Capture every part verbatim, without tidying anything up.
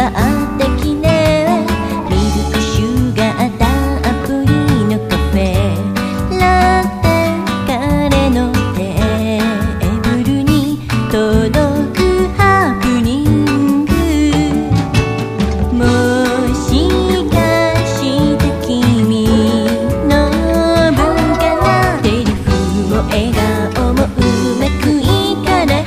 奪ってきねミルクシュガーたっぷりのカフェラテ彼のテーブルに届くハプニングもしかして君の文化なセリフも笑顔もうまくいかない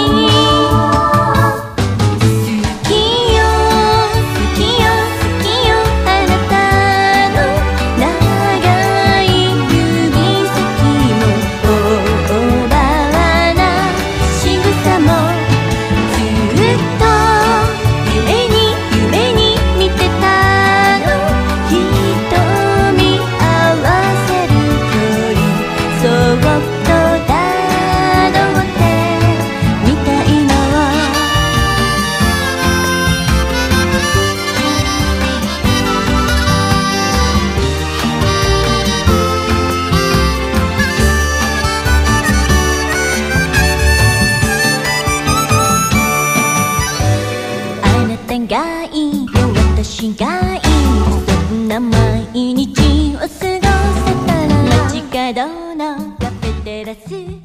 がいい私がいいそんな毎日を過ごせたら街角のカフェテラス